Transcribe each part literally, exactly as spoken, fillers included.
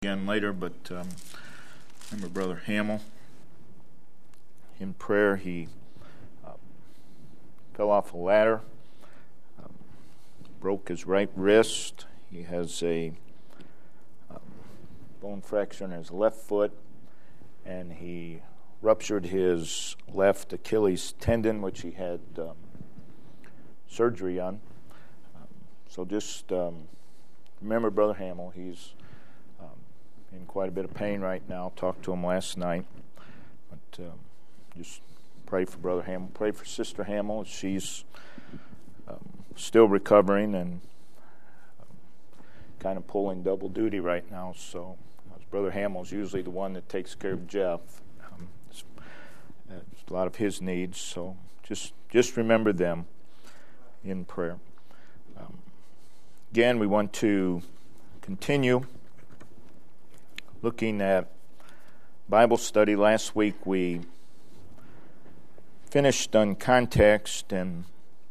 again later, but um, remember Brother Hamill. In prayer, he uh, fell off a ladder, um, broke his right wrist. He has a um, bone fracture in his left foot, and he ruptured his left Achilles tendon, which he had um, surgery on. Um, so just um, remember Brother Hamill. He's in quite a bit of pain right now. Talked to him last night. But um, just pray for Brother Hamill. Pray for Sister Hamill. She's um, still recovering and um, kind of pulling double duty right now. So uh, Brother Hamill's usually the one that takes care of Jeff. Um, it's, it's a lot of his needs. So just just remember them in prayer. Um, again, we want to continue looking at Bible study. Last week we finished on context, and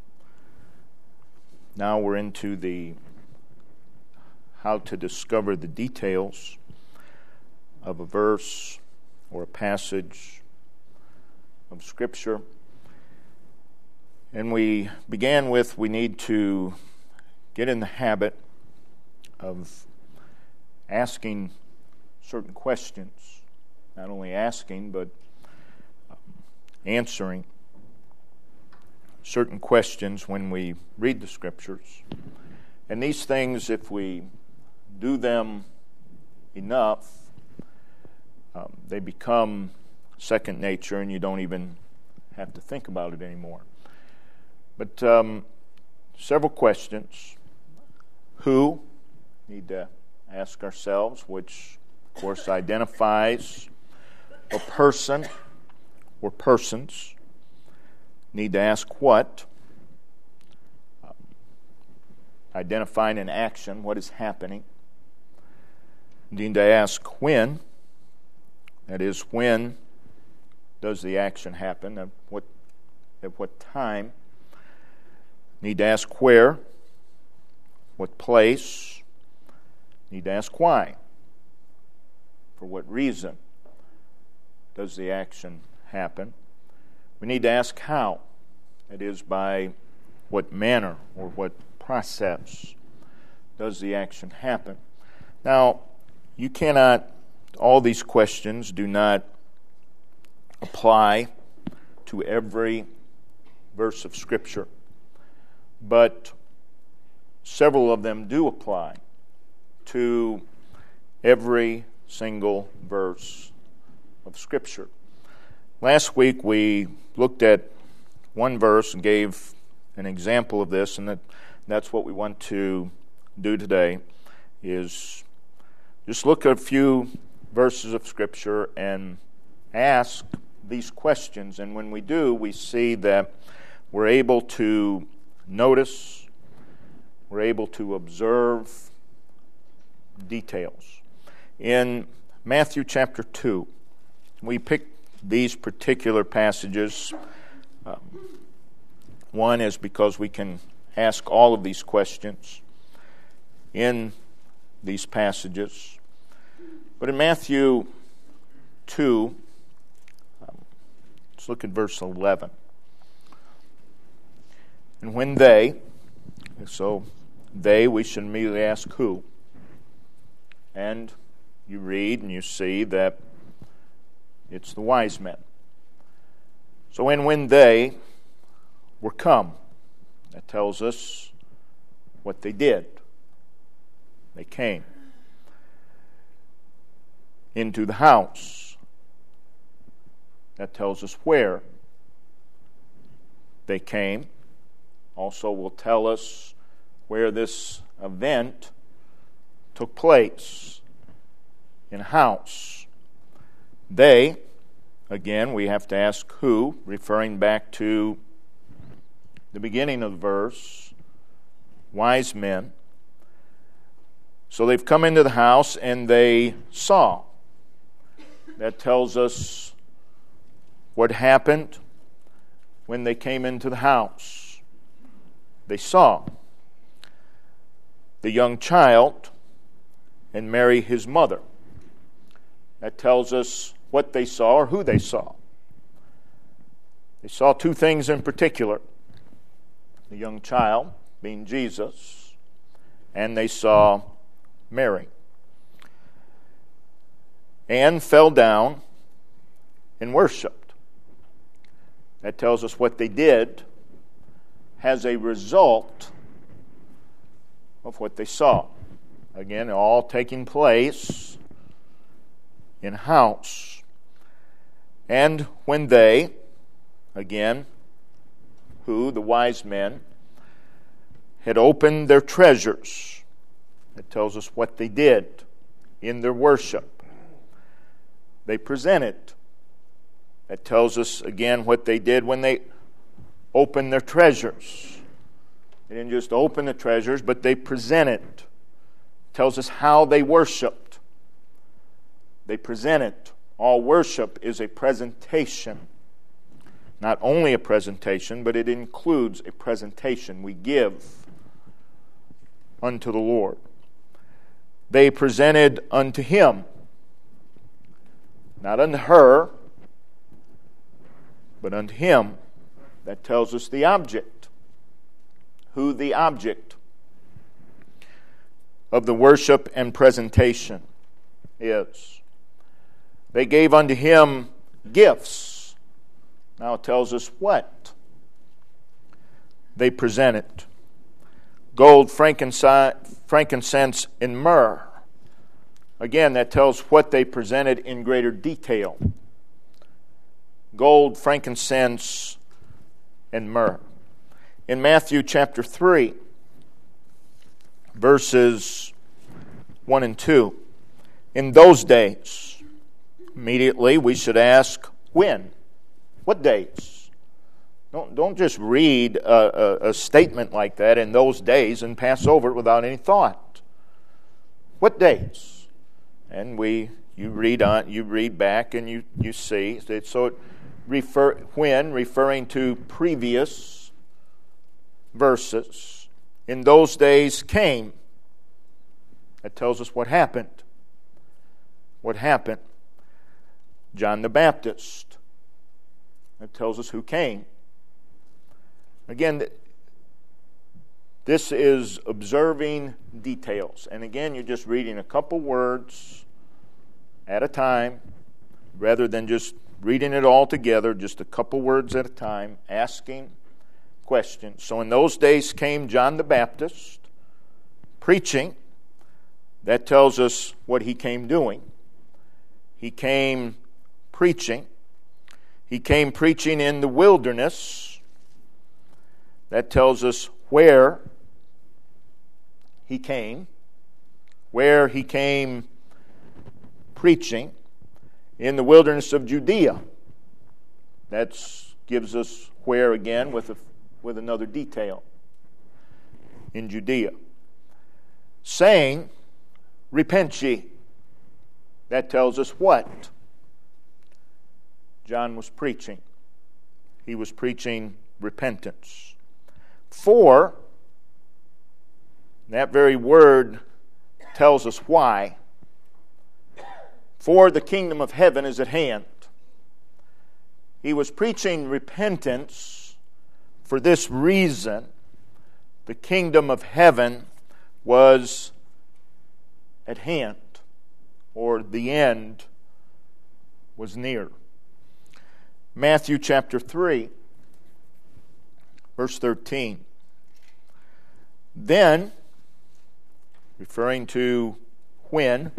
now we're into the how to discover the details of a verse or a passage of Scripture. And we began with we need to get in the habit of asking certain questions, not only asking, but um, answering certain questions when we read the Scriptures. And these things, if we do them enough, um, they become second nature, and you don't even have to think about it anymore. But um, several questions. Who? Need to ask ourselves, which of course identifies a person or persons. Need to ask what. Um, identifying an action, what is happening. Need to ask when. That is, when does the action happen? At what, at what time? Need to ask where. What place. Need to ask why. For what reason does the action happen? We need to ask how. That is, by what manner or what process does the action happen. Now, you cannot, all these questions do not apply to every verse of Scripture, but several of them do apply to every single verse of Scripture. Last week we looked at one verse and gave an example of this, and that, that's what we want to do today, is just look at a few verses of Scripture and ask these questions. And when we do, we see that we're able to notice, we're able to observe details. In Matthew chapter two, we picked these particular passages. Um, one is because we can ask all of these questions in these passages. But in Matthew two, um, let's look at verse eleven. And when they, so they, we should immediately ask who. And you read and you see that it's the wise men. So and when they were come, that tells us what they did. They came into the house. That tells us where they came. Also will tell us where this event took place. In a house. They, again, we have to ask who, referring back to the beginning of the verse, wise men. So they've come into the house and they saw. That tells us what happened when they came into the house. They saw the young child and Mary his mother. That tells us what they saw or who they saw. They saw two things in particular. The young child, being Jesus, and they saw Mary. And fell down and worshiped. That tells us what they did has a result of what they saw. Again, all taking place in house. And when they, again, who, the wise men, had opened their treasures, it tells us what they did in their worship. They presented. That tells us, again, what they did when they opened their treasures. They didn't just open the treasures, but they presented. It tells us how they worshiped. They presented. All worship is a presentation. Not only a presentation, but it includes a presentation we give unto the Lord. They presented unto Him, not unto her, but unto Him. That tells us the object. Who the object of the worship and presentation is. They gave unto Him gifts. Now it tells us what they presented. Gold, frankincense, and myrrh. Again, that tells what they presented in greater detail. Gold, frankincense, and myrrh. In Matthew chapter three, verses one and two, in those days, immediately we should ask, when? What days? Don't, don't just read a, a, a statement like that, in those days, and pass over it without any thought. What days? And we, you read on, you read back, and you, you see. So it refer when referring to previous verses. In those days came. That tells us what happened. What happened? John the Baptist. That tells us who came. Again, this is observing details. And again, you're just reading a couple words at a time, rather than just reading it all together, just a couple words at a time, asking questions. So in those days came John the Baptist, preaching. That tells us what he came doing. He came preaching. He came preaching in the wilderness. That tells us where he came. Where he came preaching. In the wilderness of Judea. That gives us where again with a, with another detail. In Judea. Saying, repent ye. That tells us what John was preaching. He was preaching repentance. For, that very word tells us why. For the kingdom of heaven is at hand. He was preaching repentance for this reason. The kingdom of heaven was at hand, or the end was near. Matthew chapter three, verse thirteen. Then, referring to when,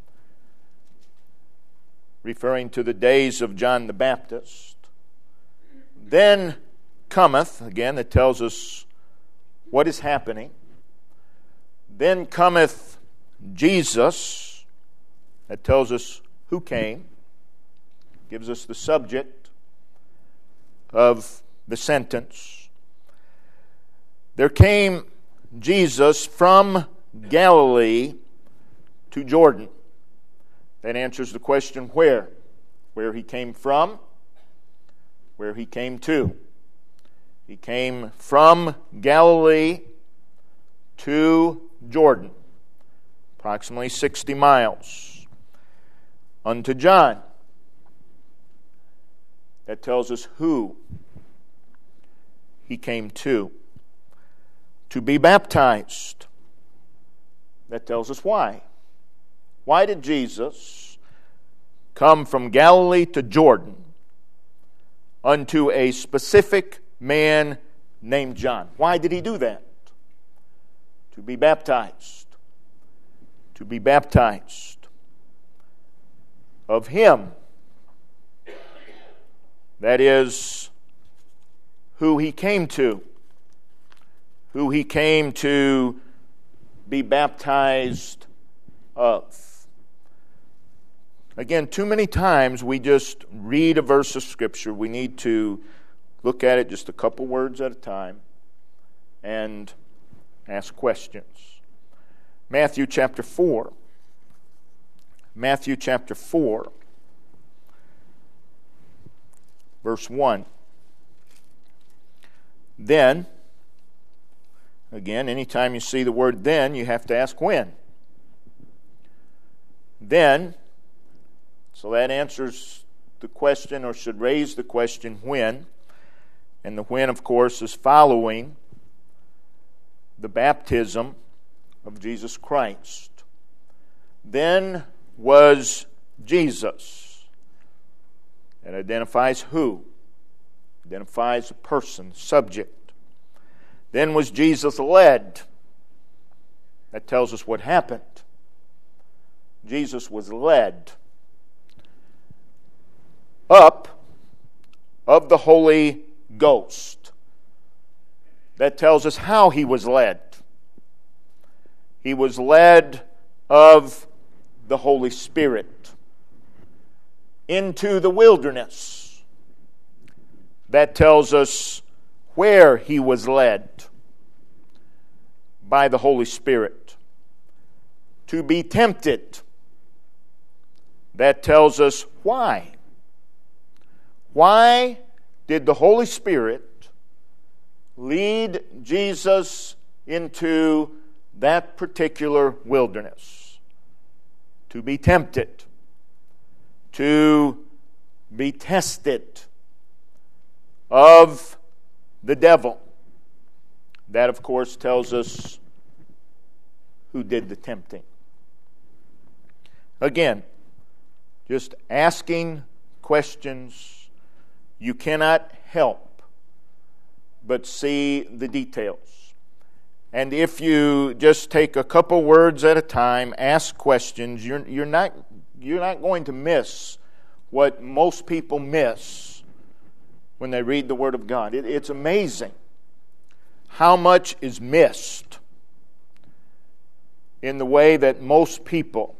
referring to the days of John the Baptist, then cometh, again it tells us what is happening, then cometh Jesus, that tells us who came, gives us the subject of the sentence. There came Jesus from Galilee to Jordan. That answers the question where. Where he came from, where he came to. He came from Galilee to Jordan. Approximately sixty miles. unto John. That tells us who he came to. To be baptized. That tells us why. Why did Jesus come from Galilee to Jordan unto a specific man named John? Why did he do that? To be baptized. To be baptized of him. That is who he came to. Who he came to be baptized of. Again, too many times we just read a verse of Scripture. We need to look at it just a couple words at a time and ask questions. Matthew chapter four. Matthew chapter four. Verse one. Then, again, anytime you see the word then, you have to ask when. Then, so that answers the question, or should raise the question, when. And the when, of course, is following the baptism of Jesus Christ. Then was Jesus. That identifies who? Identifies a person, subject. Then was Jesus led. That tells us what happened. Jesus was led up of the Holy Ghost. That tells us how he was led. He was led of the Holy Spirit into the wilderness. That tells us where he was led by the Holy Spirit. To be tempted. That tells us why. Why did the Holy Spirit lead Jesus into that particular wilderness? To be tempted. To be tested of the devil. That, of course, tells us who did the tempting. Again, just asking questions, you cannot help but see the details. And if you just take a couple words at a time, ask questions, you're, you're not you're not going to miss what most people miss when they read the Word of God. It, it's amazing how much is missed in the way that most people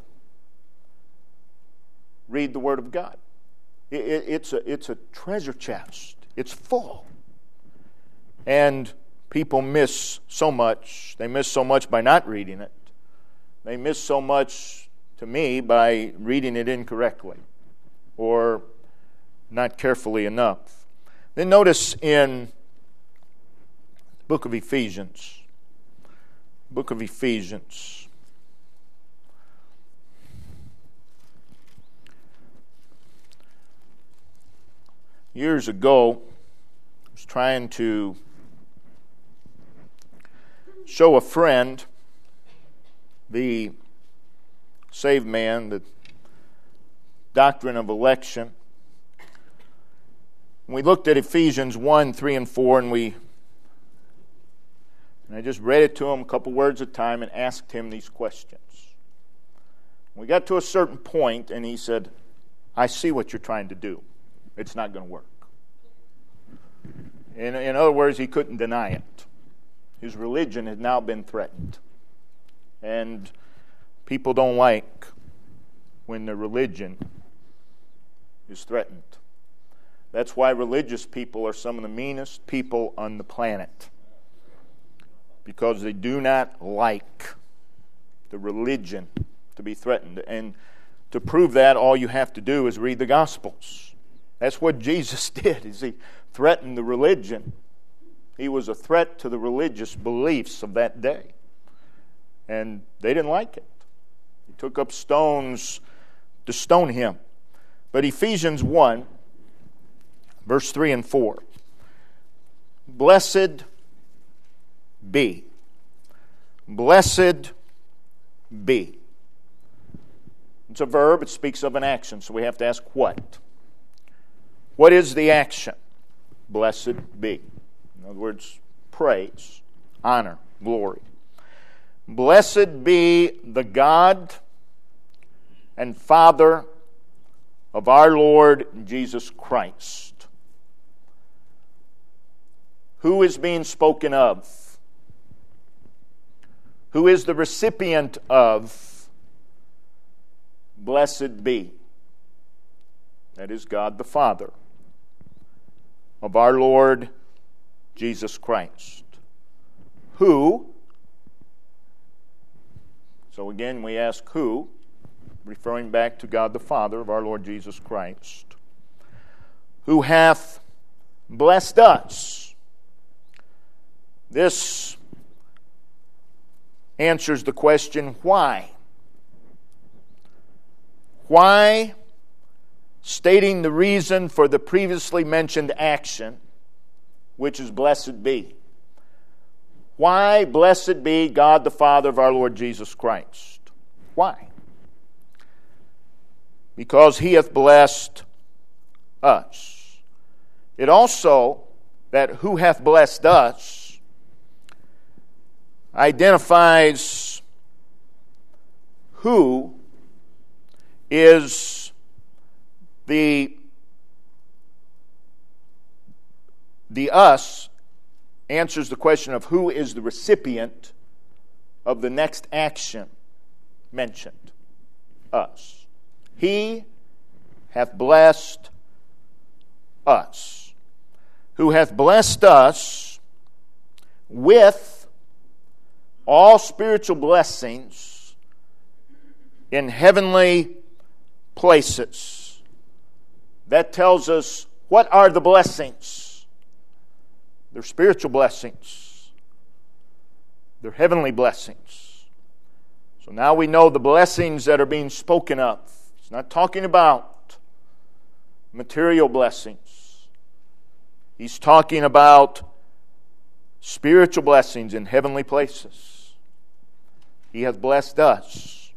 read the Word of God. It, it, it's a it's a treasure chest. It's full. And people miss so much. They miss so much by not reading it. They miss so much, to me, by reading it incorrectly or not carefully enough. Then notice in the book of Ephesians, book of Ephesians, years ago, I was trying to show a friend the saved man, the doctrine of election. We looked at Ephesians one, three, and four, and we and I just read it to him a couple words at a time and asked him these questions. We got to a certain point, and he said, I see what you're trying to do. It's not going to work. In, in other words, he couldn't deny it. His religion had now been threatened. And people don't like when their religion is threatened. That's why religious people are some of the meanest people on the planet. Because they do not like the religion to be threatened. And to prove that, all you have to do is read the Gospels. That's what Jesus did, is he threatened the religion. He was a threat to the religious beliefs of that day. And they didn't like it. He took up stones to stone him. But Ephesians one, verse three and four. Blessed be. Blessed be. It's a verb. It speaks of an action. So we have to ask what? What is the action? Blessed be. In other words, praise, honor, glory. Blessed be the God and Father of our Lord Jesus Christ. Who is being spoken of? Who is the recipient of blessed be? That is God the Father of our Lord Jesus Christ. Who? So again, we ask who, referring back to God the Father of our Lord Jesus Christ, who hath blessed us. This answers the question, why? Why, stating the reason for the previously mentioned action, which is blessed be. Why, blessed be God the Father of our Lord Jesus Christ? Why? Because He hath blessed us. It also, that who hath blessed us, identifies who is the the us answers the question of who is the recipient of the next action mentioned. Us. He hath blessed us. Who hath blessed us with all spiritual blessings in heavenly places. That tells us what are the blessings. They're spiritual blessings. They're heavenly blessings. So now we know the blessings that are being spoken of. It's not talking about material blessings. He's talking about spiritual blessings in heavenly places. He hath blessed us.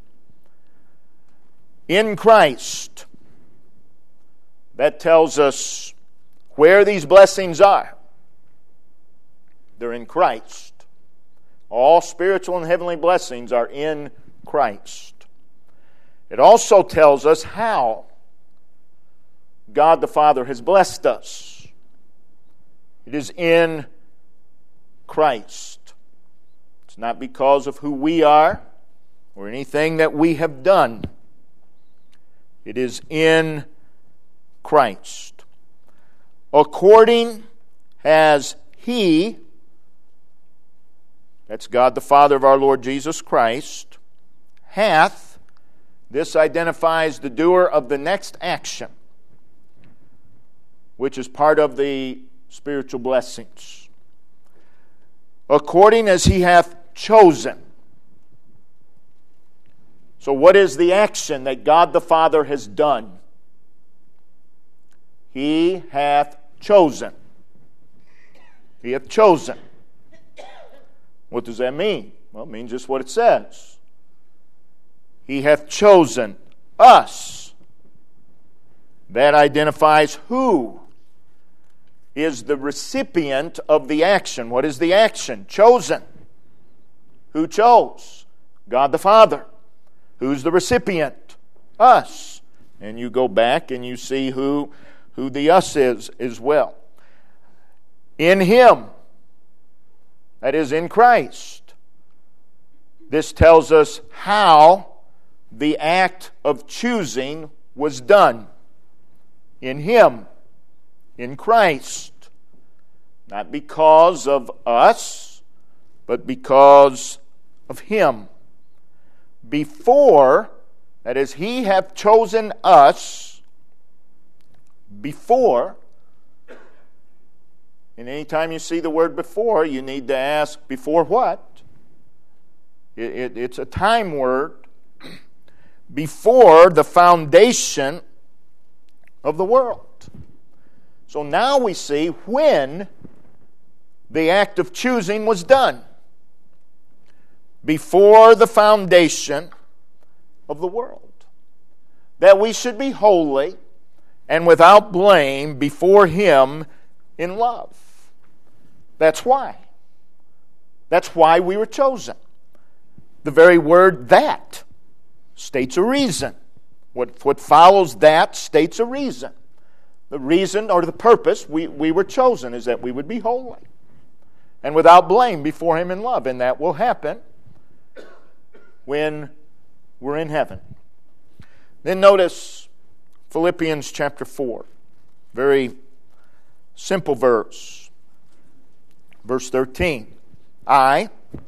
In Christ. That tells us where these blessings are. They're in Christ. All spiritual and heavenly blessings are in Christ. It also tells us how God the Father has blessed us. It is in Christ. It's not because of who we are or anything that we have done. It is in Christ. According as He, that's God the Father of our Lord Jesus Christ, hath, this identifies the doer of the next action, which is part of the spiritual blessings. According as He hath chosen. So what is the action that God the Father has done? He hath chosen. He hath chosen. What does that mean? Well, it means just what it says. He hath chosen us. That identifies who is the recipient of the action. What is the action? Chosen. Who chose? God the Father. Who's the recipient? Us. And you go back and you see who, who the us is as well. In Him. That is, in Christ. This tells us how the act of choosing was done. In Him. In Christ. Not because of us, but because of Him. Before, that is, He hath chosen us before. And anytime you see the word before, you need to ask, before what? It, it, it's a time word. before the foundation of the world. So now we see when the act of choosing was done. Before the foundation of the world. That we should be holy and without blame before Him in love. That's why. That's why we were chosen. The very word "that" states a reason. What, what follows "that" states a reason. The reason or the purpose we, we were chosen is that we would be holy and without blame before Him in love. And that will happen when we're in heaven. Then notice Philippians chapter four. Very simple verse. Verse thirteen. I,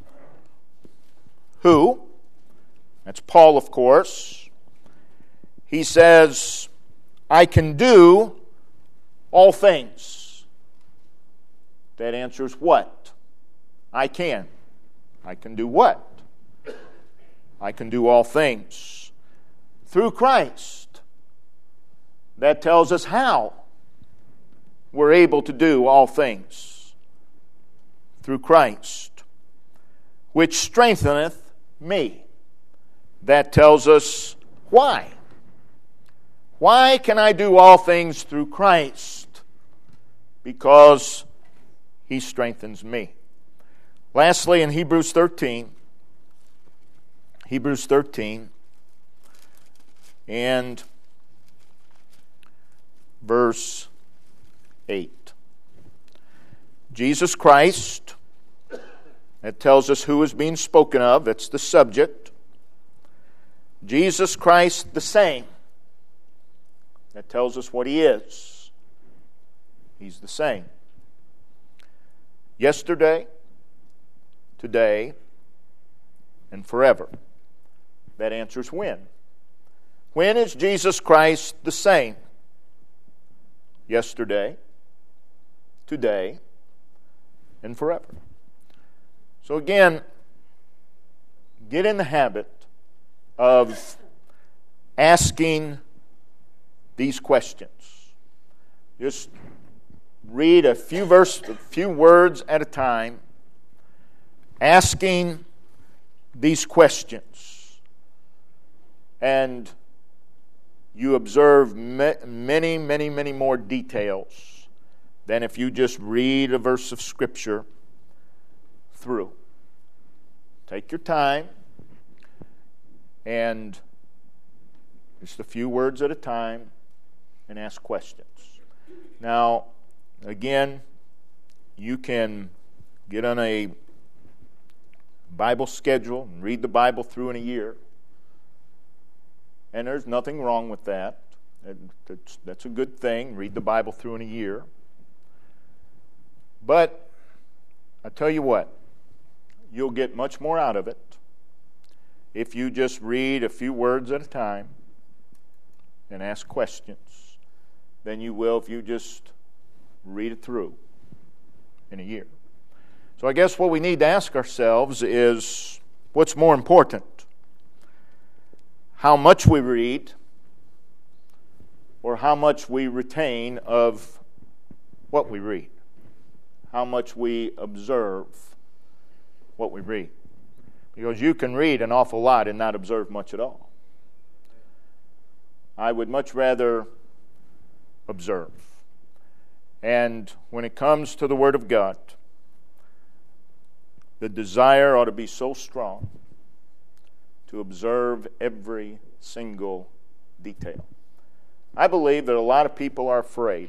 who, that's Paul of course, he says, I can do all things. That answers what? I can. I can do what? I can do all things through Christ. That tells us how we're able to do all things. Through Christ, which strengtheneth me. That tells us why. Why can I do all things through Christ? Because He strengthens me. Lastly, in Hebrews thirteen, Hebrews thirteen and verse eight. Jesus Christ, that tells us who is being spoken of. That's the subject. Jesus Christ the same. That tells us what He is. He's the same. Yesterday, today, and forever. That answers when. When is Jesus Christ the same? Yesterday, today, and forever. So again, get in the habit of asking these questions. Just read a few verse, a few words at a time, asking these questions. And you observe many, many, many more details than if you just read a verse of Scripture through. Take your time and just a few words at a time and ask questions. Now, again, you can get on a Bible schedule and read the Bible through in a year. And there's nothing wrong with that. That's, that's a good thing. Read the Bible through in a year. But I tell you what, you'll get much more out of it if you just read a few words at a time and ask questions than you will if you just read it through in a year. So I guess what we need to ask ourselves is, what's more important? How much we read or how much we retain of what we read? How much we observe what we read? Because you can read an awful lot and not observe much at all. I would much rather observe. And when it comes to the Word of God, the desire ought to be so strong to observe every single detail. I believe that a lot of people are afraid.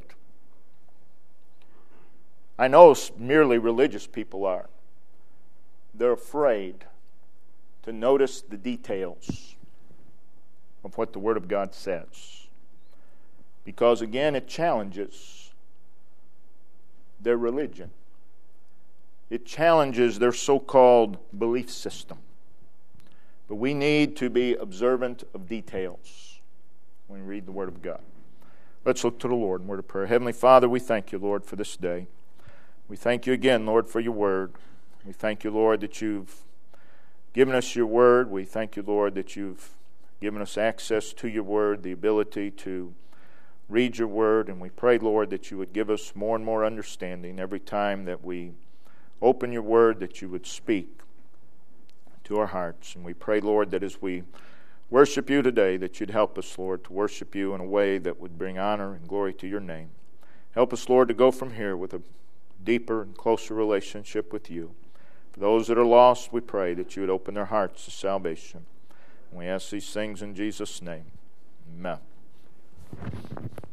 I know merely religious people are. They're afraid to notice the details of what the Word of God says. Because again, it challenges their religion. It challenges their so-called belief system. But we need to be observant of details when we read the Word of God. Let's look to the Lord in word of prayer. Heavenly Father, we thank you, Lord, for this day. We thank you again, Lord, for your Word. We thank you, Lord, that you've given us your Word. We thank you, Lord, that you've given us access to your word, the ability to read your word, and we pray, Lord, that you would give us more and more understanding every time that we open your word, that you would speak to our hearts. And we pray, Lord, that as we worship you today, that you'd help us, Lord, to worship you in a way that would bring honor and glory to your name. Help us, Lord, to go from here with a deeper and closer relationship with you. For those that are lost, we pray that you would open their hearts to salvation. And we ask these things in Jesus' name. Amen.